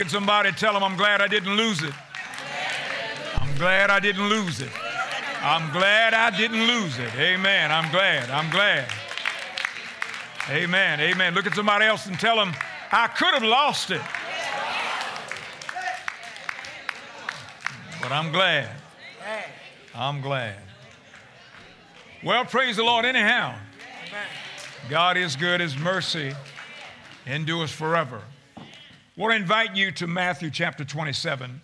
Somebody tell them, I'm glad I didn't lose it. I'm glad I didn't lose it. I'm glad I didn't lose it. Amen. I'm glad. Amen. Amen. Look at somebody else and tell them, I could have lost it. But I'm glad. I'm glad. Well, praise the Lord anyhow. God is good. His mercy endures forever. I want to invite you to Matthew chapter 27.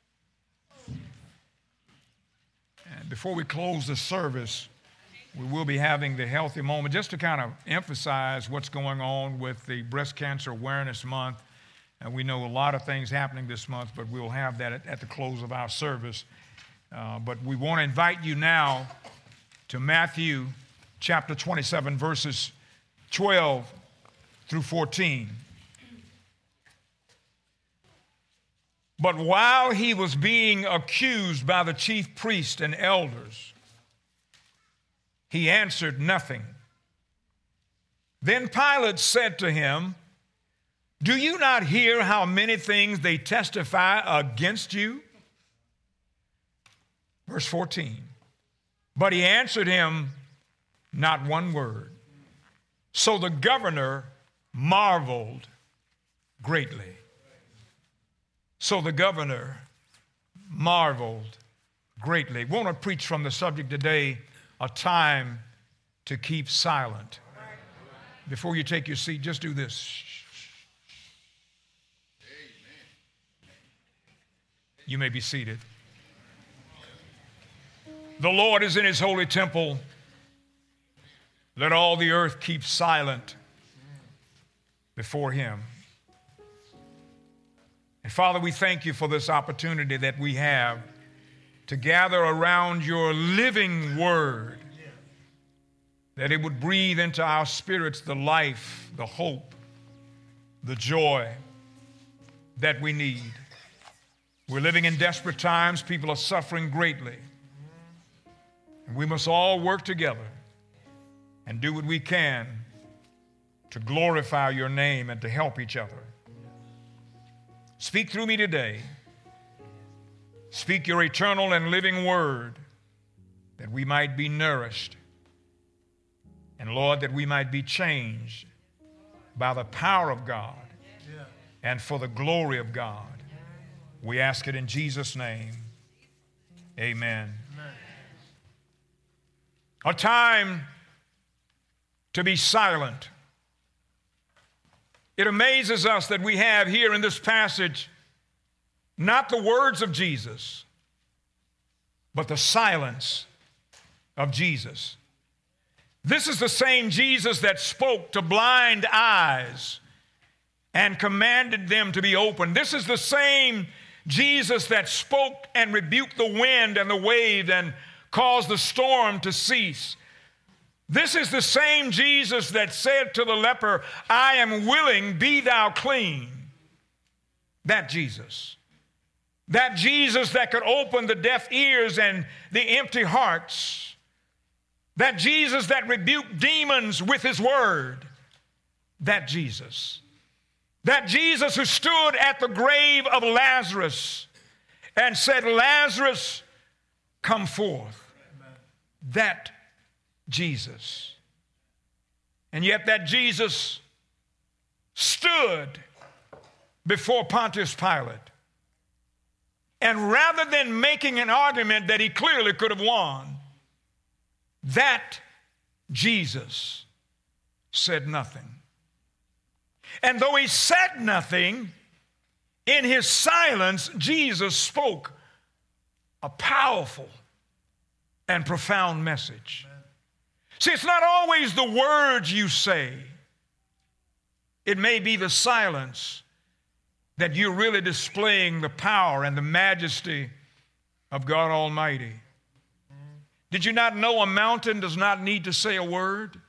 And before we close the service, we will be having the healthy moment just to kind of emphasize what's going on with the Breast Cancer Awareness Month. And we know a lot of things happening this month, but we'll have that at the close of our service. But we want to invite you now to Matthew chapter 27, verses 12 through 14. But while he was being accused by the chief priests and elders, he answered nothing. Then Pilate said to him, Do you not hear how many things they testify against you? Verse 14. But he answered him not one word. So the governor marveled greatly. So the governor marveled greatly. We want to preach from the subject today, a time to keep silent. Before you take your seat, just do this. You may be seated. The Lord is in his holy temple. Let all the earth keep silent before him. And Father, we thank you for this opportunity that we have to gather around your living word, that it would breathe into our spirits the life, the hope, the joy that we need. We're living in desperate times. People are suffering greatly. And we must all work together and do what we can to glorify your name and to help each other. Speak through me today. Speak your eternal and living word that we might be nourished. And Lord, that we might be changed by the power of God and for the glory of God. We ask it in Jesus' name. Amen. A time to be silent. It amazes us that we have here in this passage not the words of Jesus, but the silence of Jesus. This is the same Jesus that spoke to blind eyes and commanded them to be opened. This is the same Jesus that spoke and rebuked the wind and the wave and caused the storm to cease. This is the same Jesus that said to the leper, I am willing, be thou clean. That Jesus. That Jesus that could open the deaf ears and the empty hearts. That Jesus that rebuked demons with his word. That Jesus. That Jesus who stood at the grave of Lazarus and said, Lazarus, come forth. That Jesus. And yet that Jesus stood before Pontius Pilate. And rather than making an argument that he clearly could have won, that Jesus said nothing. And though he said nothing, in his silence, Jesus spoke a powerful and profound message. See, it's not always the words you say. It may be the silence that you're really displaying the power and the majesty of God Almighty. Did you not know a mountain does not need to say a word?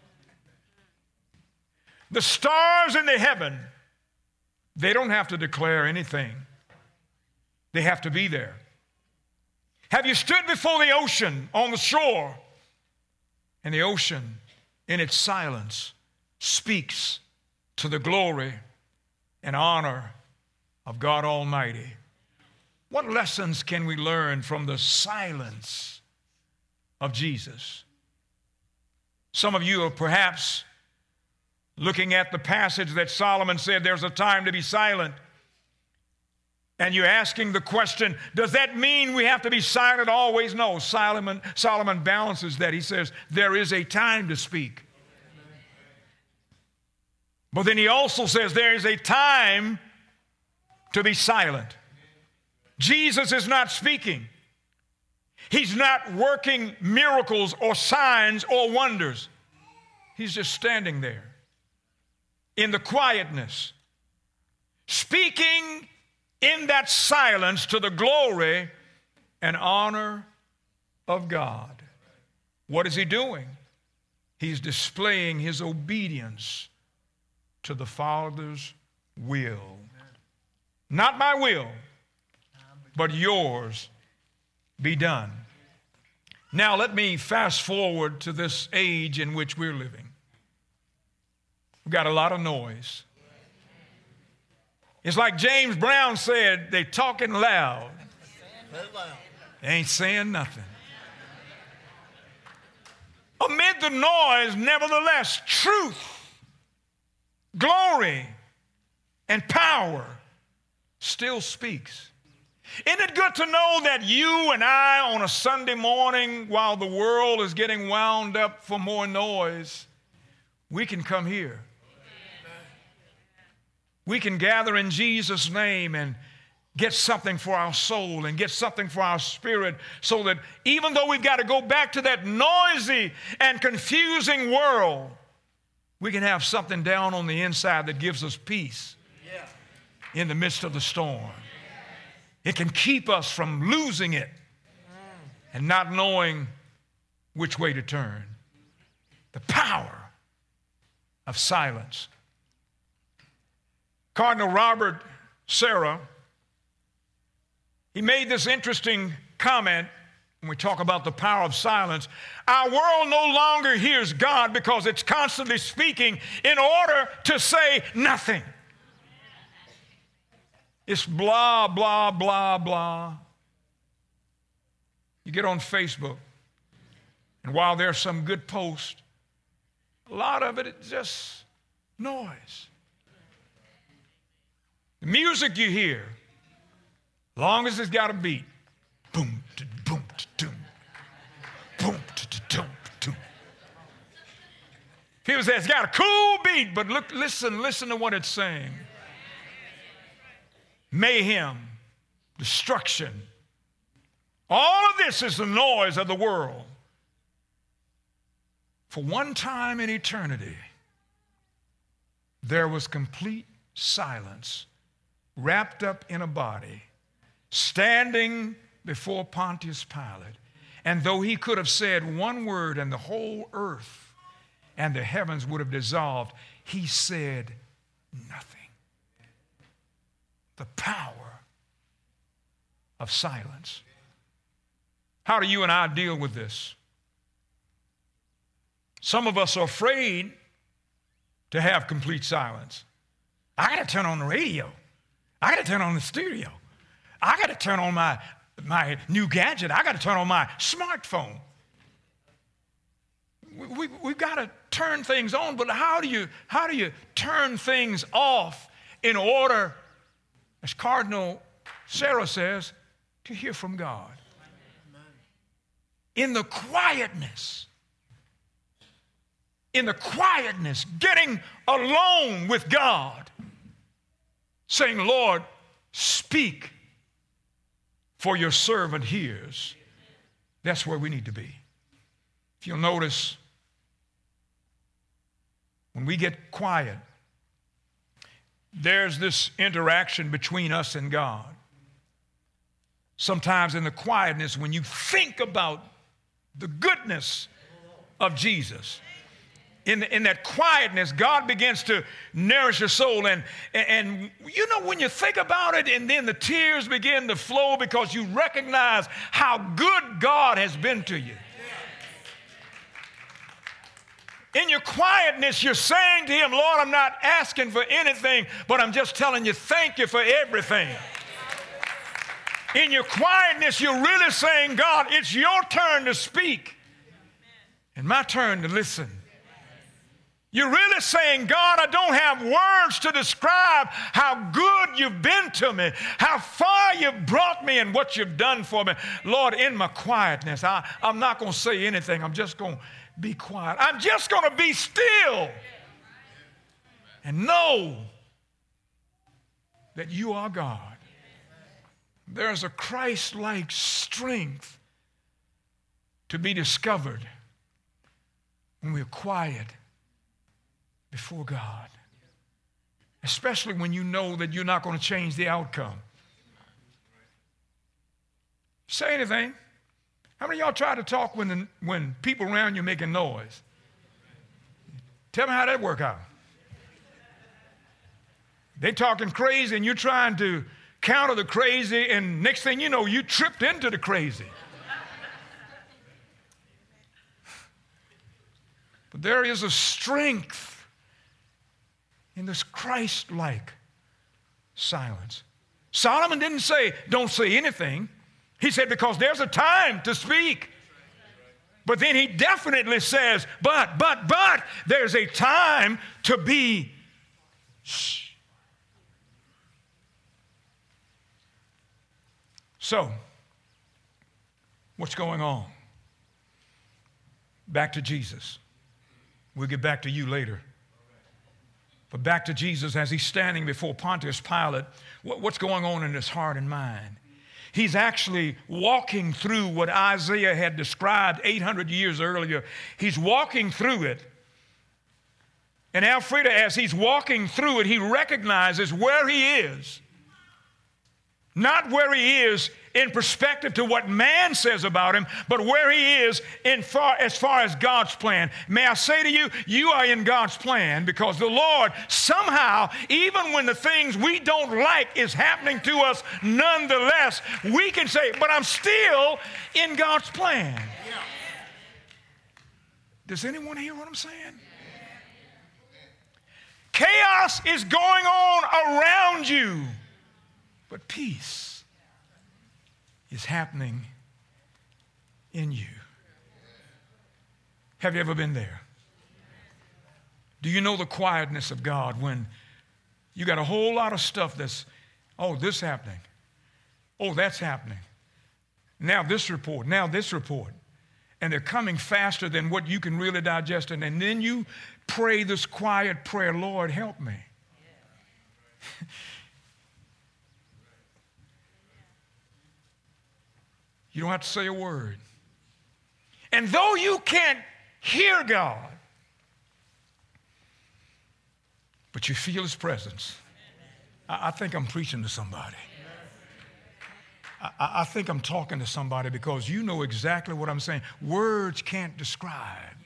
The stars in the heaven, they don't have to declare anything. They have to be there. Have you stood before the ocean on the shore? And the ocean, in its silence, speaks to the glory and honor of God Almighty. What lessons can we learn from the silence of Jesus? Some of you are perhaps looking at the passage that Solomon said there's a time to be silent. And you're asking the question, does that mean we have to be silent always? No, Solomon balances that. He says there is a time to speak. But then he also says there is a time to be silent. Jesus is not speaking. He's not working miracles or signs or wonders. He's just standing there in the quietness, speaking in that silence to the glory and honor of God. What is he doing? He's displaying his obedience to the Father's will. Not my will, but yours be done. Now let me fast forward to this age in which we're living. We've got a lot of noise. It's like James Brown said, they talking loud. They ain't saying nothing. Amid the noise, nevertheless, truth, glory, and power still speaks. Isn't it good to know that you and I on a Sunday morning, while the world is getting wound up for more noise, we can come here. We can gather in Jesus' name and get something for our soul and get something for our spirit, so that even though we've got to go back to that noisy and confusing world, we can have something down on the inside that gives us peace in the midst of the storm. It can keep us from losing it and not knowing which way to turn. The power of silence. Cardinal Robert Sarah, he made this interesting comment when we talk about the power of silence. Our world no longer hears God because it's constantly speaking in order to say nothing. It's blah, blah, blah, blah. You get on Facebook, and while there's some good posts, a lot of it is just noise. The music you hear, long as it's got a beat, boom, boom, boom, boom, boom. People say it's got a cool beat, but look, listen to what it's saying. Mayhem, destruction. All of this is the noise of the world. For one time in eternity, there was complete silence, wrapped up in a body, standing before Pontius Pilate. And though he could have said one word and the whole earth and the heavens would have dissolved, he said nothing. The power of silence. How do you and I deal with this? Some of us are afraid to have complete silence. I got to turn on the radio. I got to turn on the stereo. I got to turn on my new gadget. I got to turn on my smartphone. We've got to turn things on, but how do you turn things off in order, as Cardinal Sarah says, to hear from God? In the quietness, getting alone with God, saying, Lord, speak, for your servant hears. That's where we need to be. If you'll notice, when we get quiet, there's this interaction between us and God. Sometimes in the quietness, when you think about the goodness of Jesus, in that quietness, God begins to nourish your soul. And you know, when you think about it, and then the tears begin to flow because you recognize how good God has been to you. In your quietness, you're saying to him, Lord, I'm not asking for anything, but I'm just telling you thank you for everything. In your quietness, you're really saying, God, it's your turn to speak and my turn to listen. You're really saying, God, I don't have words to describe how good you've been to me, how far you've brought me and what you've done for me. Lord, in my quietness, I'm not going to say anything. I'm just going to be quiet. I'm just going to be still and know that you are God. There's a Christ-like strength to be discovered when we're quiet before God, especially when you know that you're not going to change the outcome. Say anything. How many of y'all try to talk when people around you are making noise? Tell me how that work out. They talking crazy and you're trying to counter the crazy, and next thing you know, you tripped into the crazy. But there is a strength in this Christ-like silence. Solomon didn't say, don't say anything. He said, because there's a time to speak. But then he definitely says, but, there's a time to be shh. So, what's going on? Back to Jesus. We'll get back to you later. But back to Jesus as he's standing before Pontius Pilate, what's going on in his heart and mind? He's actually walking through what Isaiah had described 800 years earlier. He's walking through it. And Alfreda, as he's walking through it, he recognizes where he is. Not where he is in perspective to what man says about him, but where he is as far as God's plan. May I say to you, you are in God's plan because the Lord somehow, even when the things we don't like is happening to us, nonetheless, we can say, but I'm still in God's plan. Yeah. Does anyone hear what I'm saying? Chaos is going on around you. But peace is happening in you. Have you ever been there? Do you know the quietness of God when you got a whole lot of stuff that's, oh, this happening. Oh, that's happening. Now this report. And they're coming faster than what you can really digest. And then you pray this quiet prayer, Lord, help me. You don't have to say a word. And though you can't hear God, but you feel his presence. I think I'm preaching to somebody. I think I'm talking to somebody because you know exactly what I'm saying. Words can't describe.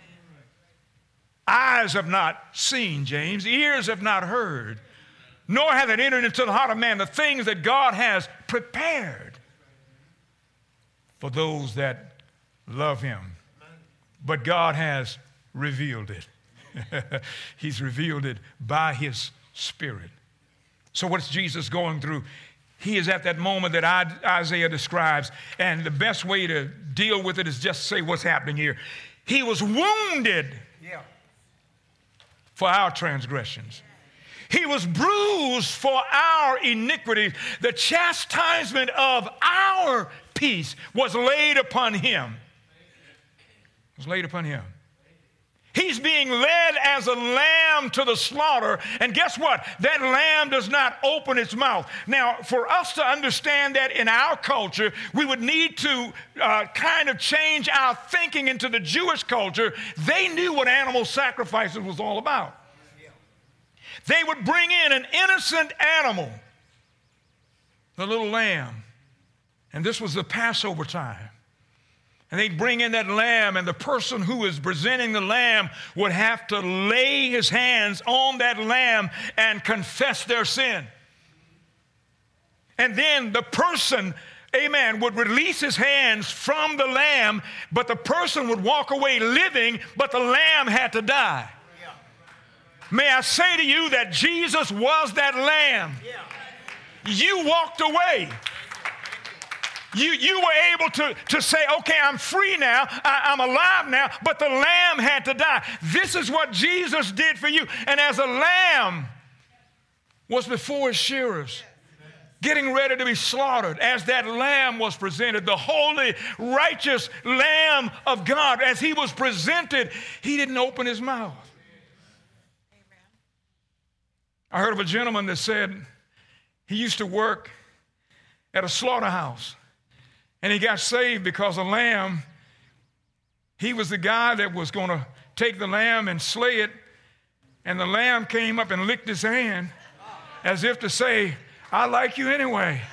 Eyes have not seen, James. Ears have not heard. Nor have it entered into the heart of man the things that God has prepared for those that love him. But God has revealed it. He's revealed it by his Spirit. So what's Jesus going through? He is at that moment that Isaiah describes, and the best way to deal with it is just say what's happening here. He was wounded for our transgressions. He was bruised for our iniquities. The chastisement of our peace was laid upon him. Was laid upon him. He's being led as a lamb to the slaughter. And guess what? That lamb does not open its mouth. Now, for us to understand that in our culture, we would need to kind of change our thinking into the Jewish culture. They knew what animal sacrifices was all about. They would bring in an innocent animal, the little lamb. And this was the Passover time. And they'd bring in that lamb, and the person who is presenting the lamb would have to lay his hands on that lamb and confess their sin. And then the person amen, would release his hands from the lamb, but the person would walk away living, but the lamb had to die. May I say to you that Jesus was that lamb. You walked away. You were able to say, okay, I'm free now, I'm alive now, but the lamb had to die. This is what Jesus did for you. And as a lamb was before his shearers, getting ready to be slaughtered, as that lamb was presented, the holy, righteous Lamb of God, as he was presented, he didn't open his mouth. I heard of a gentleman that said he used to work at a slaughterhouse, and he got saved because a lamb, he was the guy that was going to take the lamb and slay it, and the lamb came up and licked his hand as if to say, I like you anyway.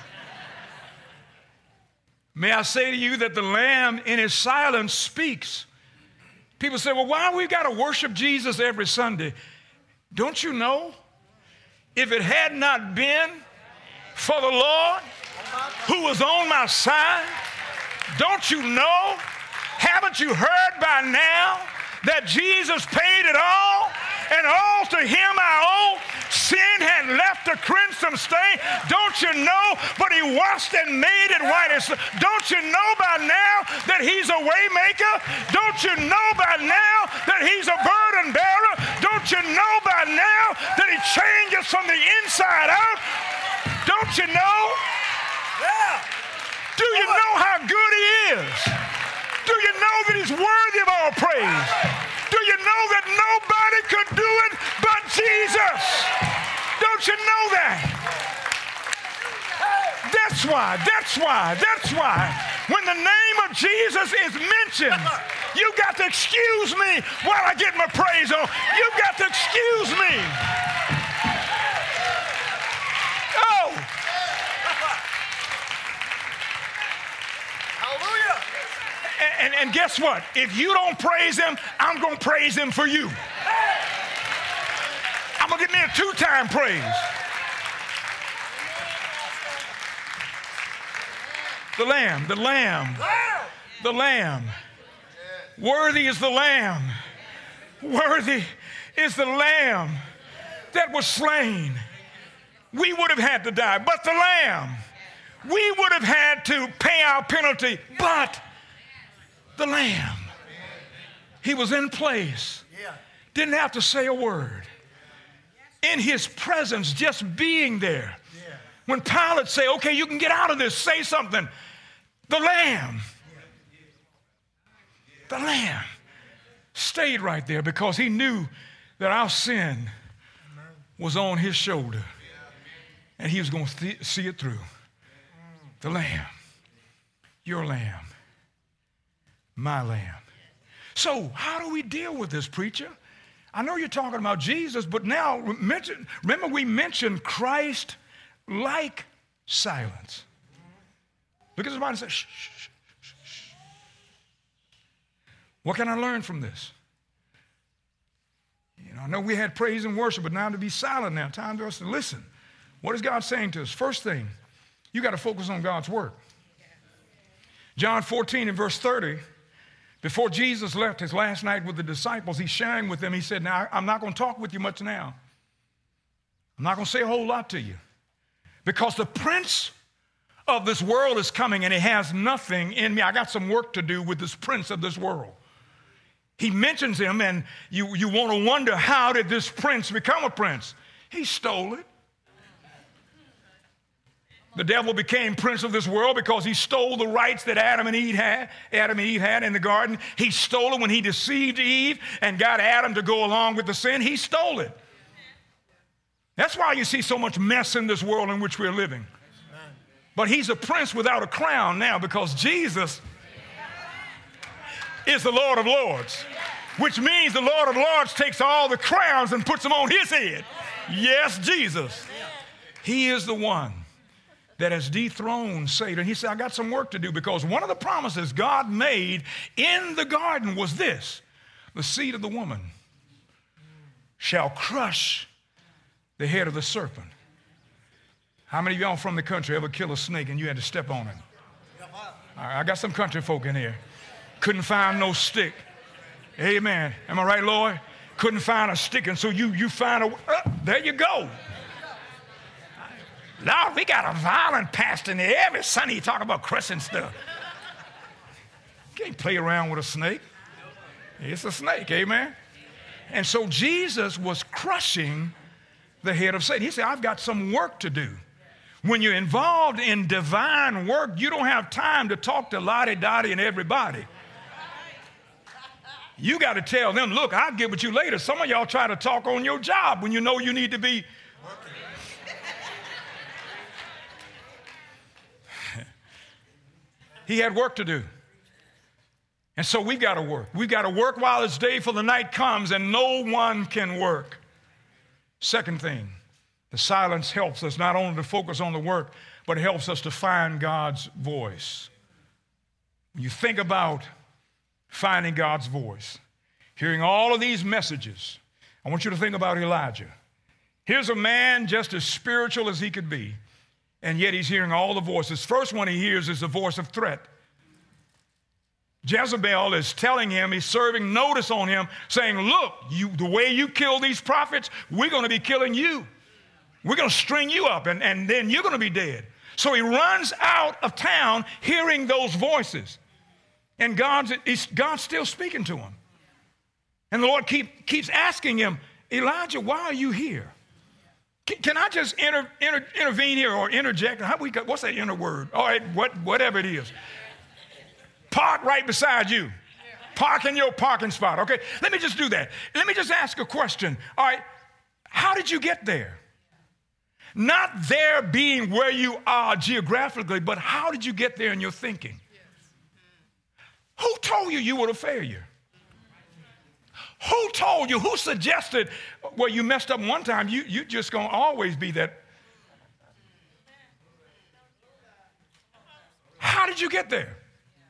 May I say to you that the lamb in his silence speaks. People say, well, why we got to worship Jesus every Sunday? Don't you know? If it had not been for the Lord who was on my side, don't you know? Haven't you heard by now that Jesus paid it all, and all to him I owe? Sin had left a crimson stain, don't you know? But he washed and made it white as snow. Don't you know by now that he's a way maker? Don't you know by now that he's a burden bearer? Don't you know by now that he changes from the inside out? Don't you know? Yeah. Do you know how good he is? Do you know that he's worthy of all praise? Do you know that nobody could do it but Jesus? Don't you know that? That's why, when the name of Jesus is mentioned, you got to excuse me while I get my praise on. You got to excuse me. Oh. Hallelujah. And guess what? If you don't praise him, I'm going to praise him for you. I'm going to give me a two-time praise. The lamb. Worthy is the lamb. Worthy is the lamb that was slain. We would have had to die, but the lamb. We would have had to pay our penalty, but the lamb. He was in place. Didn't have to say a word. In his presence, just being there. When Pilate said, okay, you can get out of this, say something. The lamb stayed right there because he knew that our sin was on his shoulder and he was going to see it through. The lamb, your lamb, my lamb. So how do we deal with this, preacher? I know you're talking about Jesus, but now remember we mentioned Christ-like silence. Look at somebody and say, shh, shh, shh, shh, shh. What can I learn from this? You know, I know we had praise and worship, but now to be silent now, time for us to listen. What is God saying to us? First thing, you got to focus on God's word. John 14 and verse 30, before Jesus left his last night with the disciples, he's sharing with them. He said, now, I'm not going to talk with you much now. I'm not going to say a whole lot to you because the prince of this world is coming and he has nothing in me. I got some work to do with this prince of this world. He mentions him, and you want to wonder, how did this prince become a prince? He stole it. The devil became prince of this world because he stole the rights that Adam and Eve had in the garden. He stole it when he deceived Eve and got Adam to go along with the sin. He stole it. That's why you see so much mess in this world in which we're living. But he's a prince without a crown now because Jesus is the Lord of Lords, which means the Lord of Lords takes all the crowns and puts them on his head. Yes, Jesus. He is the one that has dethroned Satan. He said, I got some work to do because one of the promises God made in the garden was this: the seed of the woman shall crush the head of the serpent. How many of y'all from the country ever kill a snake and you had to step on it? I got some country folk in here. Couldn't find no stick. Amen. Am I right, Lord? Couldn't find a stick, and so you find a, there you go. Lord, we got a violent pastor in there. Every Sunday he talk about cussing stuff. You can't play around with a snake. It's a snake, amen? And so Jesus was crushing the head of Satan. He said, I've got some work to do. When you're involved in divine work, you don't have time to talk to lottie-dottie and everybody. You got to tell them, look, I'll get with you later. Some of y'all try to talk on your job when you know you need to be. He had work to do. And so we've got to work. We've got to work while it's day, for the night comes and no one can work. Second thing, the silence helps us not only to focus on the work, but it helps us to find God's voice. When you think about finding God's voice, hearing all of these messages, I want you to think about Elijah. Here's a man just as spiritual as he could be, and yet he's hearing all the voices. First one he hears is the voice of threat. Jezebel is telling him, he's serving notice on him, saying, look, the way you kill these prophets, we're going to be killing you. We're going to string you up, and then you're going to be dead. So he runs out of town hearing those voices. And God's still speaking to him. And the Lord keeps asking him, Elijah, why are you here? Can I just intervene here or interject? What's that inner word? All right, whatever it is. Park right beside you. Park in your parking spot. Okay, let me just do that. Let me just ask a question. All right, how did you get there? Not there being where you are geographically, but how did you get there in your thinking? Who told you were a failure? Who told you? Who suggested, well, you messed up one time, you just going to always be that? How did you get there?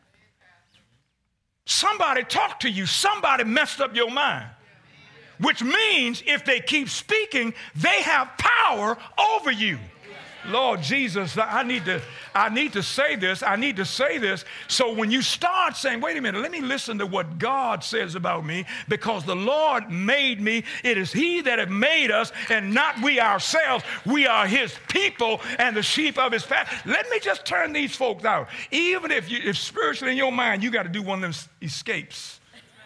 Somebody talked to you. Somebody messed up your mind. Which means if they keep speaking, they have power over you. Lord Jesus, I need to say this. I need to say this. So when you start saying, wait a minute, let me listen to what God says about me, because the Lord made me. It is He that have made us and not we ourselves. We are His people and the sheep of His pasture. Let me just turn these folks out. Even if spiritually in your mind, you got to do one of them escapes.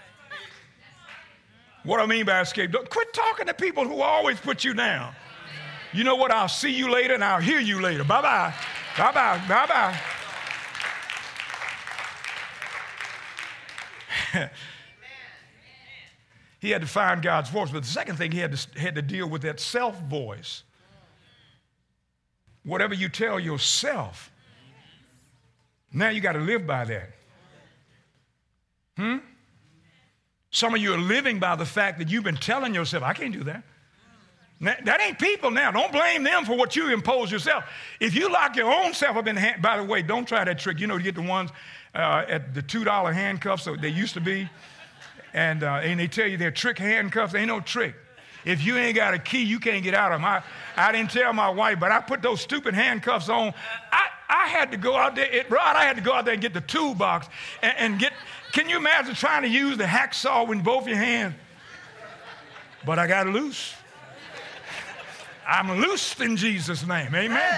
What I mean by escape, quit talking to people who always put you down. You know what? I'll see you later and I'll hear you later. Bye-bye. Bye-bye. Bye-bye. He had to find God's voice. But the second thing, he had to deal with that self-voice. Whatever you tell yourself, now you got to live by that. Some of you are living by the fact that you've been telling yourself, I can't do that. That ain't people now. Don't blame them for what you impose yourself. If you lock your own self up in the hand, by the way, don't try that trick. You know, you get the ones at the $2 handcuffs, so they used to be, and they tell you they're trick handcuffs. They ain't no trick. If you ain't got a key, you can't get out of them. I didn't tell my wife, but I put those stupid handcuffs on. I had to go out there, I had to go out there and get the toolbox and get, can you imagine trying to use the hacksaw with both your hands? But I got loose. I'm loosed in Jesus' name. Amen.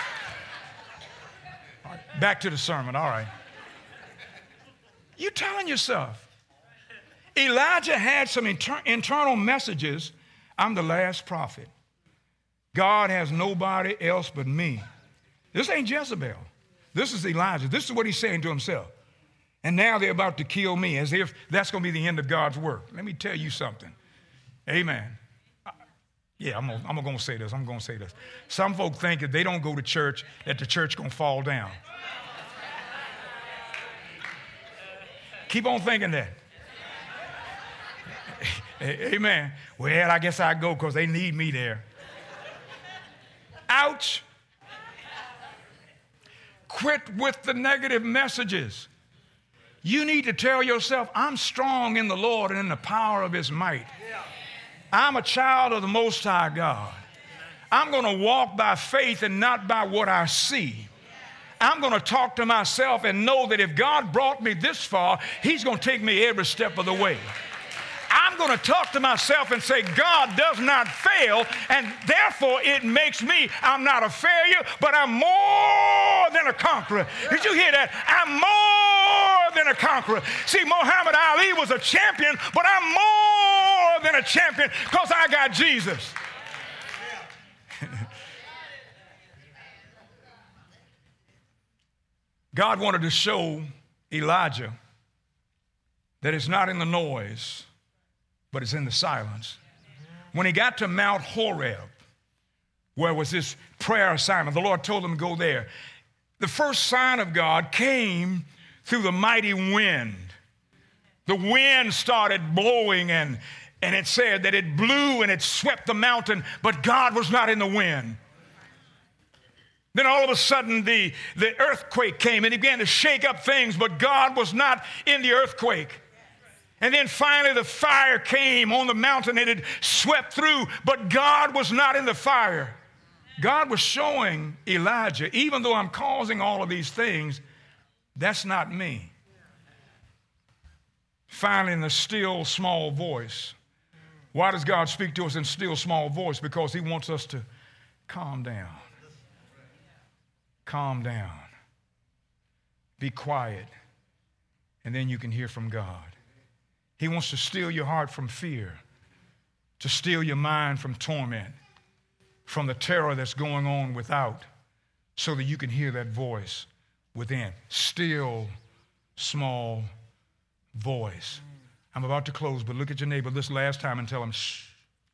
All right, back to the sermon. All right. You telling yourself. Elijah had some internal messages. I'm the last prophet. God has nobody else but me. This ain't Jezebel. This is Elijah. This is what he's saying to himself. And now they're about to kill me, as if that's going to be the end of God's work. Let me tell you something. Amen. Yeah, I'm going to say this. I'm going to say this. Some folk think if they don't go to church, that the church going to fall down. Keep on thinking that. Amen. Well, I guess I go because they need me there. Ouch. Quit with the negative messages. You need to tell yourself, I'm strong in the Lord and in the power of His might. I'm a child of the Most High God. I'm going to walk by faith and not by what I see. I'm going to talk to myself and know that if God brought me this far, he's going to take me every step of the way. I'm going to talk to myself and say, God does not fail, and therefore it makes me, I'm not a failure, but I'm more than a conqueror. Did you hear that? I'm more than a conqueror. See, Muhammad Ali was a champion, but I'm more than a champion because I got Jesus. God wanted to show Elijah that it's not in the noise, but it's in the silence. When he got to Mount Horeb, where was this prayer assignment, the Lord told him to go there. The first sign of God came through the mighty wind. The wind started blowing, and it said that it blew and it swept the mountain, but God was not in the wind. Then all of a sudden the earthquake came and it began to shake up things, but God was not in the earthquake. And then finally the fire came on the mountain and it swept through, but God was not in the fire. God was showing Elijah, even though I'm causing all of these things, that's not me. Finally, in the still small voice. Why does God speak to us in still small voice? Because he wants us to calm down. Calm down. Be quiet. And then you can hear from God. He wants to steal your heart from fear, to steal your mind from torment, from the terror that's going on without, so that you can hear that voice within. Still, small voice. I'm about to close, but look at your neighbor this last time and tell him, shh.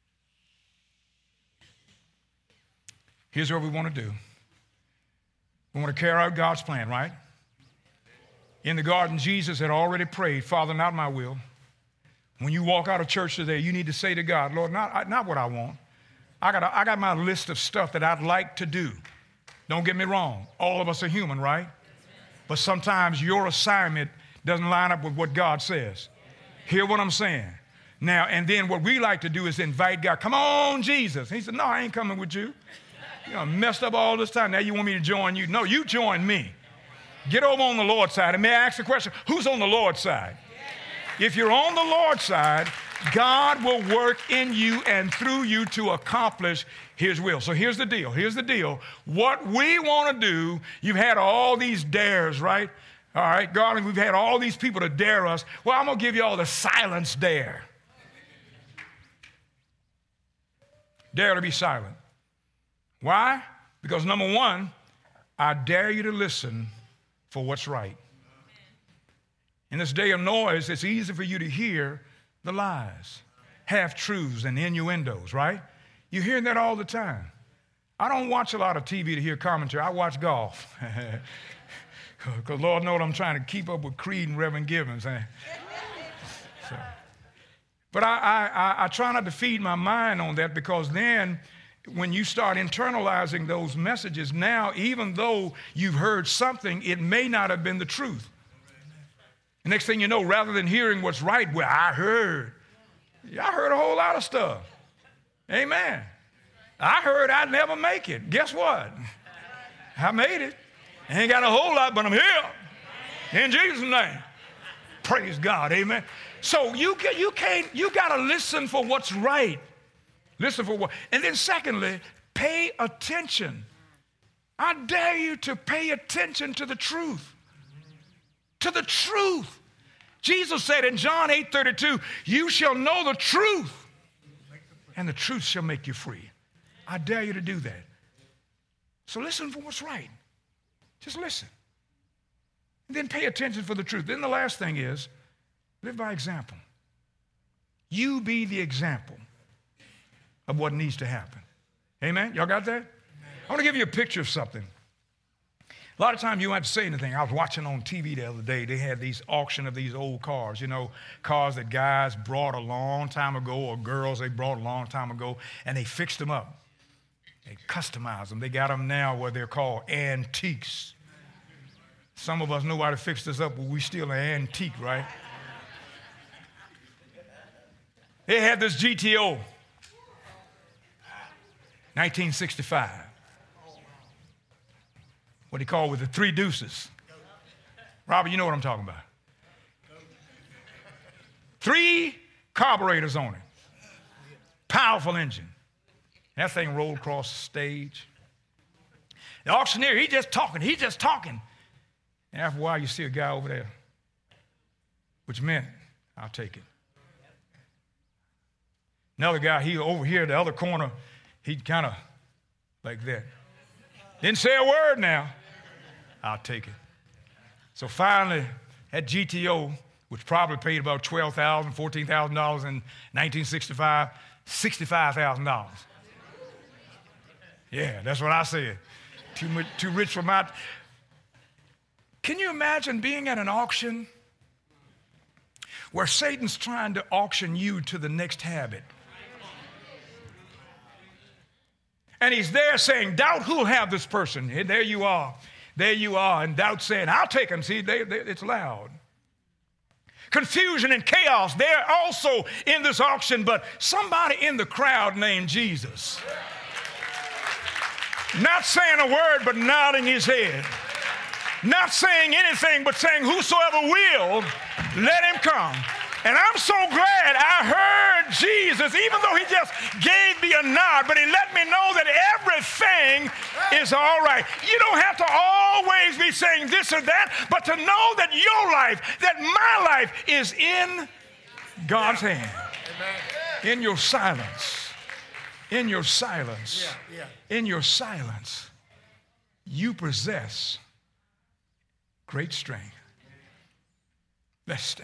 Here's what we want to do. We want to carry out God's plan, right? In the garden, Jesus had already prayed, Father, not my will. When you walk out of church today, you need to say to God, Lord, not what I want. I got my list of stuff that I'd like to do. Don't get me wrong. All of us are human, right? But sometimes your assignment doesn't line up with what God says. Hear what I'm saying? Now, and then what we like to do is invite God. Come on, Jesus. He said, no, I ain't coming with you. You know, messed up all this time. Now you want me to join you. No, you join me. Get over on the Lord's side. And may I ask the question, who's on the Lord's side? If you're on the Lord's side, God will work in you and through you to accomplish his will. So here's the deal. Here's the deal. What we want to do, you've had all these dares, right? All right, God, we've had all these people to dare us. Well, I'm going to give you all the silence dare. Dare to be silent. Why? Because number one, I dare you to listen for what's right. In this day of noise, it's easy for you to hear the lies, half-truths and innuendos, right? You're hearing that all the time. I don't watch a lot of TV to hear commentary. I watch golf. Because Lord knows I'm trying to keep up with Creed and Reverend Givens. So. But I try not to feed my mind on that, because then when you start internalizing those messages, now even though you've heard something, it may not have been the truth. The next thing you know, rather than hearing what's right, well, I heard a whole lot of stuff. Amen. I heard I'd never make it. Guess what? I made it. I ain't got a whole lot, but I'm here. In Jesus' name. Praise God. Amen. So you got to listen for what's right. Listen for what. And then secondly, pay attention. I dare you to pay attention to the truth. To the truth. Jesus said in John 8:32, you shall know the truth, and the truth shall make you free. I dare you to do that. So listen for what's right. Just listen. And then pay attention for the truth. Then the last thing is, live by example. You be the example of what needs to happen. Amen? Y'all got that? Amen. I want to give you a picture of something. A lot of times you don't have to say anything. I was watching on TV the other day. They had these auction of these old cars, you know, cars that guys brought a long time ago, or girls they brought a long time ago, and they fixed them up. They customized them. They got them now where they're called antiques. Some of us know how to fix this up, but we still an antique, right? They had this GTO, 1965. what he called with the 3 deuces. Robert, you know what I'm talking about. 3 carburetors on it. Powerful engine. That thing rolled across the stage. The auctioneer, he's just talking. And after a while, you see a guy over there, which meant, I'll take it. Another guy, he over here, the other corner, he kind of like that. Didn't say a word now. I'll take it. So finally, that GTO, which probably paid about $12,000, $14,000 in 1965, $65,000. Yeah, that's what I said. Too rich for my... Can you imagine being at an auction where Satan's trying to auction you to the next habit? And he's there saying, doubt who'll have this person. And there you are. There you are. And doubt saying, I'll take him. See, it's loud. Confusion and chaos. They're also in this auction, but somebody in the crowd named Jesus. Not saying a word, but nodding his head. Not saying anything, but saying, whosoever will, let him come. And I'm so glad I heard Jesus, even though he just gave me a nod, but he let me know that everything is all right. You don't have to always be saying this or that, but to know that your life, that my life is in God's hand. In your silence. In your silence. In your silence. You possess great strength. Let's stand.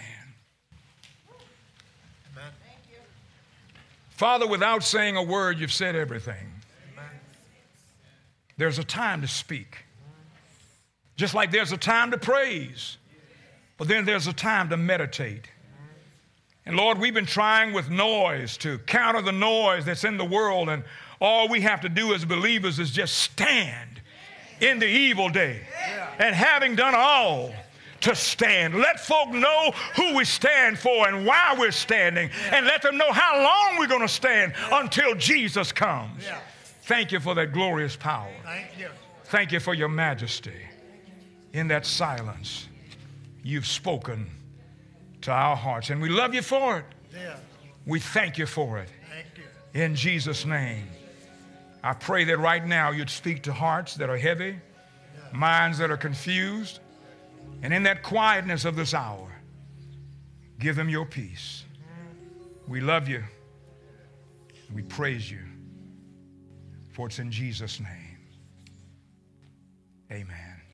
Amen. Father, without saying a word, you've said everything. Amen. There's a time to speak. Just like there's a time to praise. But then there's a time to meditate. And Lord, we've been trying with noise to counter the noise that's in the world, and all we have to do as believers is just stand in the evil day. And having done all, to stand. Let folk know who we stand for and why we're standing, and let them know how long we're going to stand until Jesus comes. Thank you for that glorious power. Thank you for your majesty. In that silence, you've spoken to our hearts, and we love you for it. We thank you for it. In Jesus' name, I pray that right now you'd speak to hearts that are heavy, minds that are confused, and in that quietness of this hour, give them your peace. We love you. We praise you. For it's in Jesus' name. Amen.